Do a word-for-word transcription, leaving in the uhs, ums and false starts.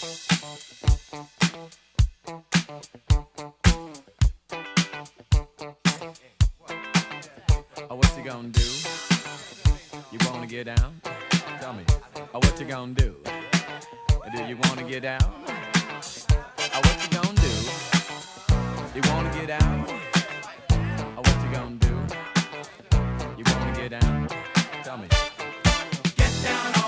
Oh, what you gonna do? You wanna get down? Tell me. Oh, what you gonna do? Do you wanna get down? Oh, what you gonna do? You wanna get down? Oh, what you gonna do? You wanna get down? Tell me. Get down.